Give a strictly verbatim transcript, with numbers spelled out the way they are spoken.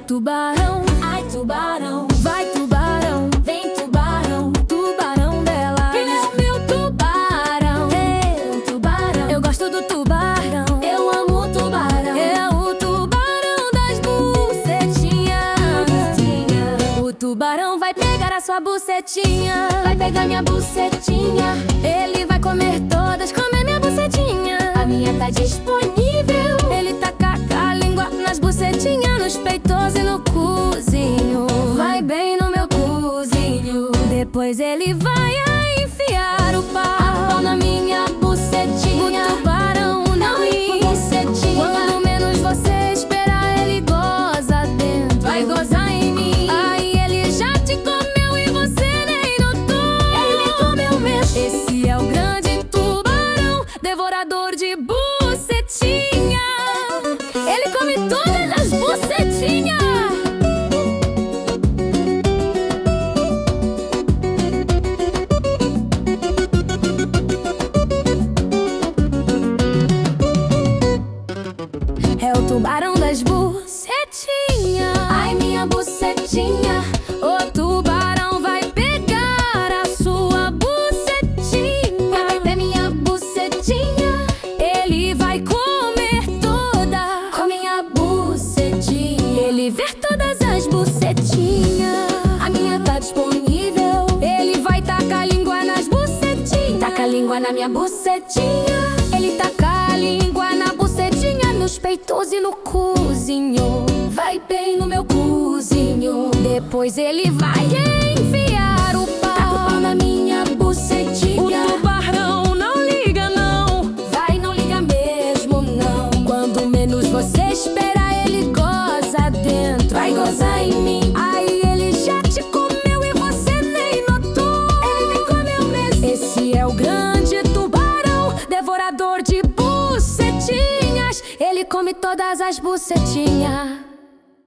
tubarão, Ai, tubarão, vai tubarão, vem tubarão, tubarão dela. ele é o meu tubarão. Ei, Tubarão, eu gosto do tubarão. eu amo o tubarão. É o tubarão das bucetinhas. O tubarão vai pegar a sua bucetinha, Vai pegar minha bucetinha, ele vai comer todas, comer minha bucetinha. a minha tá disponível. Ele taca a língua nas bucetinhas, nos peitos e no cozinho. Vai bem no meu cozinho. Depois ele vai enfiar o Pau pau na minha O bucetinha, tubarão não ri. bucetinha. Quando menos você esperar, ele goza dentro. Vai gozar em mim. Aí ele já te comeu e você nem notou. Ele me comeu mesmo. Esse é o grande tubarão, devorador de bucetinha. Ele come todas as bucetinhas. É o tubarão das bucetinhas. Ai, minha bucetinha, O tubarão vai pegar a sua bucetinha. vai ver minha bucetinha, Ele vai comer toda. com minha bucetinha. Ele vê todas as bucetinhas. A minha tá disponível. Ele vai tacar a língua nas bucetinhas. Taca a língua na minha bucetinha, Ele taca a língua na bucetinha, nos peitos e no cozinho. vai bem no meu cozinho. Depois ele vai enfiar o Taca o pau pau. na minha O bucetinha, tubarão não liga não. vai, não liga mesmo não. Quando menos você espera, ele goza dentro. Vai gozar em mim, Aí ele já te comeu e você nem notou. ele me comeu mesmo. Esse é o grande tubarão, devorador de bucetinhas. Ele come todas as bucetinhas.